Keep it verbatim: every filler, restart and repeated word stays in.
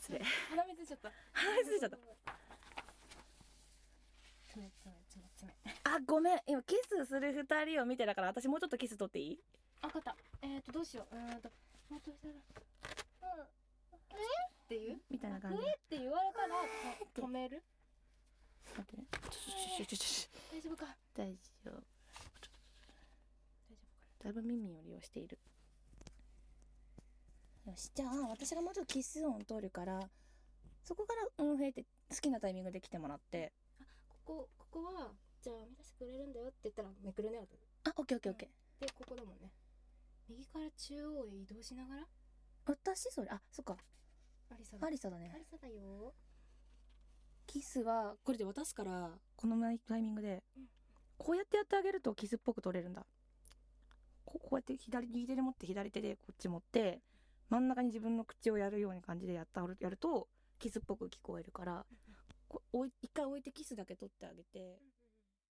失礼。 鼻水ちゃった。 鼻水出ちゃった。 つめつめつめつめ。 あ、ごめん。今キスする二人を見てたから、私もうちょっとキス取っていい？ あ、わかった。えーとどうしよう。うーんともっとしたら、うん。っていうみたいな感じ。 えって言われたらと止める。 待ってね。ちょちょちょちょちょ。 大丈夫か。 大丈夫。 大丈夫かだいぶ耳を利用している。よし、じゃあ私がもうちょっとキス音通るから、そこからうんへいって好きなタイミングで来てもらって。 な。あ、ここここはじゃあ編み出してくれるんだよって言ったらめくるね。 あ、オッケーオッケーオッケー。 でここだもんね。右から中央へ移動しながら。 私それ、あ、そっか。 アリサだ。 アリサだアリね。 サだよ。 キスはこれで渡すから、このタイミングで、 うんこうやってやってあげるとキスっぽく取れるんだ。ここうやって左右手で持って左手でこっち持って真ん中に自分の口をやるような感じでやったやるとキスっぽく聞こえるから、こう一回置いてキスだけ取ってあげて、